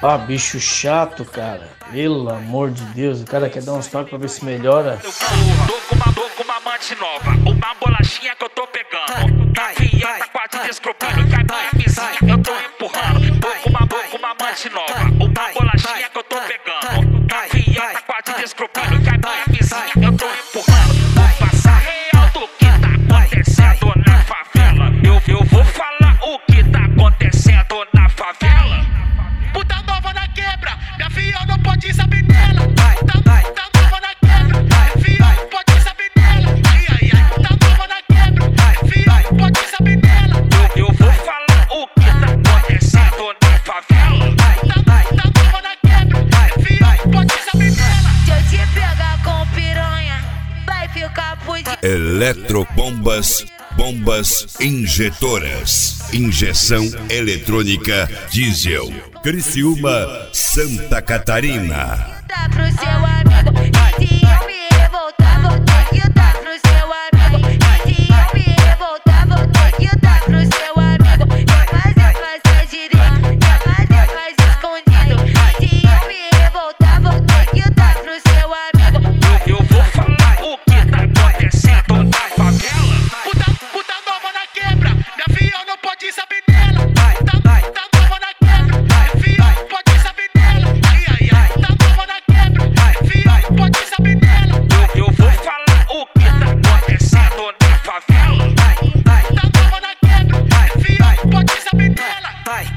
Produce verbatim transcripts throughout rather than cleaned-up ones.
Ah, bicho chato, cara. Pelo amor de Deus, o cara quer dar uns toques pra ver se melhora. Eu tô com uma, tô com uma amante nova, uma bolachinha que eu tô pegando. A filha tá quase descrocando, que a minha vizinha eu tô empurrando. Tô com uma, tô com uma amante nova, uma bolachinha que eu tô pegando. A filha tá quase descrocando, que a minha vizinha eu tô empurrando. Vou passar real do que tá acontecendo na favela. Eu, eu vou falar o que tá acontecendo na favela. Puta nova na quebra, minha filha não pode saber dela. Puta, puta nova na quebra, minha filha não pode saber dela. Ai, ai, ai, puta nova na quebra, minha filha não pode saber dela. Eu, eu vou falar o que tá acontecendo na favela. Puta, puta nova na quebra, minha filha não pode saber dela. Se eu te pegar com piranha, vai ficar fudido. Eletrobombas, bombas injetoras, injeção eletrônica diesel. Criciúma, Santa Catarina. Dá pro seu amigo, e se eu me revoltar, vou ter que dar pro seu amigo. E se eu me revoltar, vou ter que dar pro seu amigo. Quer fazer, fazer direito, quer fazer, faz escondido. E se eu me revoltar, vou ter que dar pro seu amigo. Eu, eu vou falar o que tá acontecendo na favela. Puta, puta nova na quebra, minha filha não pode saber dela. Puta, puta nova na quebra, minha filha não pode saber dela. Ai, ai, ai, puta nova na quebra, minha filha não pode saber dela. Eu, eu vou falar o que tá acontecendo na favela. Puta nova na quebra, minha filha não pode saber dela.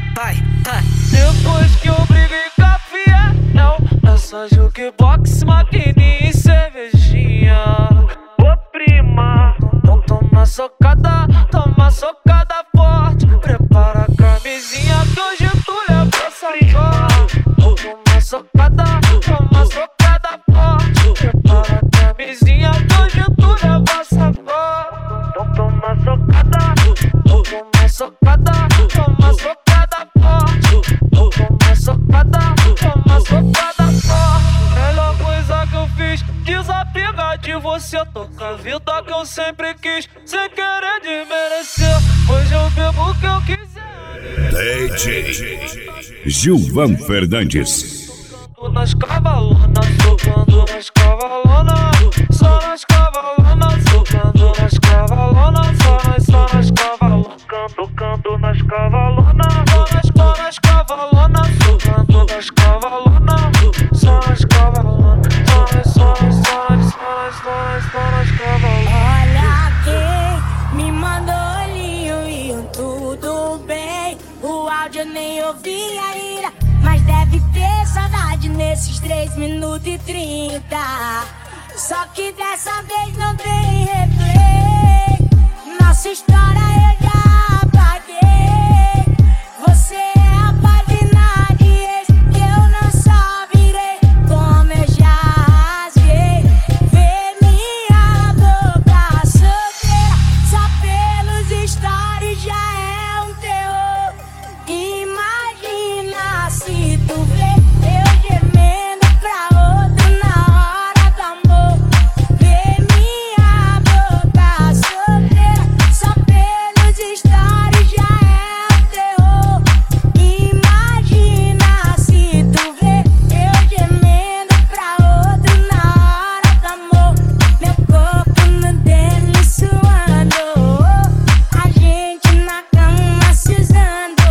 Depois que eu briguei com a Fiel, é só jukebox, maquininha e cervejinha. Ô prima, então toma socada, toma socada forte. Prepara a camisinha que hoje tu leva sacola. Toma socada, toma socada forte. Prepara a camisinha que hoje tu leva sacola. Então toma socada, toma socada, toma socada forte. Toma socada, toma socada forte. Melhor coisa que eu fiz, desapegar de você. Toca a vida que eu sempre quis, sem querer desmerecer. Hoje eu bebo o que eu quiser. D J Gilvan Fernandes. Tô nas cavalonas, tocando nas cavalonas. Só nas cavalonas, tocando nas cavalonas. Só nas, só nas cavalonas, tocando nas cavalonas. Só nas, só nas cavalonas, tocando nas cavalonas. Só nas cavalonas, só nas, só nas, só nas, só nas, só nas, só nas cavalonas. Olha quem me mandou olhinho e tudo bem. O áudio eu nem ouvi ainda, mas deve ter saudade nesses três minutos e trinta. Só que dessa vez não tem replay. Nossa história eu já apaguei. Você é a página de ex que eu não só virei, como eu já rasguei. Ver minha boca solteira só pelos stories já é um terror. Imagina se tu vê eu gemendo pra outro na hora do amor. Ver minha boca solteira só pelos stories já é um terror. Imagina se tu vê eu gemendo pra outro na hora do amor. Meu corpo no dele suando, a gente na cama se usando.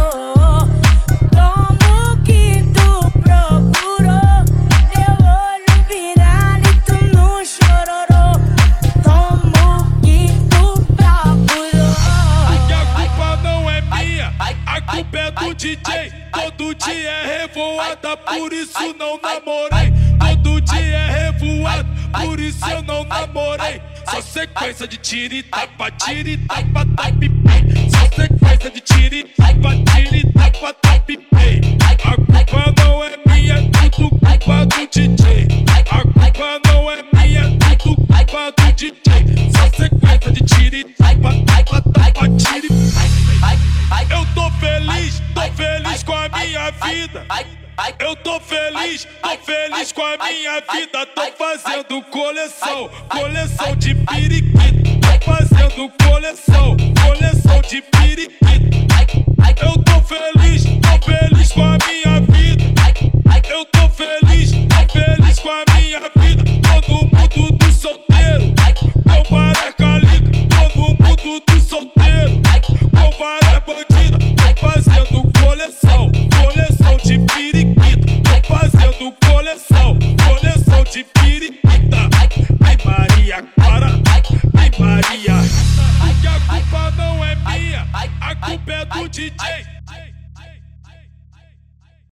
Como que tu procurou? Teu olho virado e tu não chororou. Como que tu procurou? Que a culpa não é minha, a culpa é do D J. Todo dia é revoada, por isso não namorei. Todo dia é revoado, por isso eu não namorei. Só sequência de tiro e tapa, tiro e tapa, tapa e pei. Só sequência de tiro e tapa, tiro e tapa, tapa e pei. A culpa não é minha, é tudo culpa do D J. A culpa não é minha, é tudo culpa do D J. Só sequência de tiro e tapa, tapa, tapa, tiro e pei. Eu tô feliz, tô feliz com a minha vida. Eu tô feliz, tô feliz com a minha vida. Tô fazendo coleção, coleção de periquito. Tô fazendo coleção, coleção de periquito. Eu tô feliz, tô feliz com a minha vida. D J,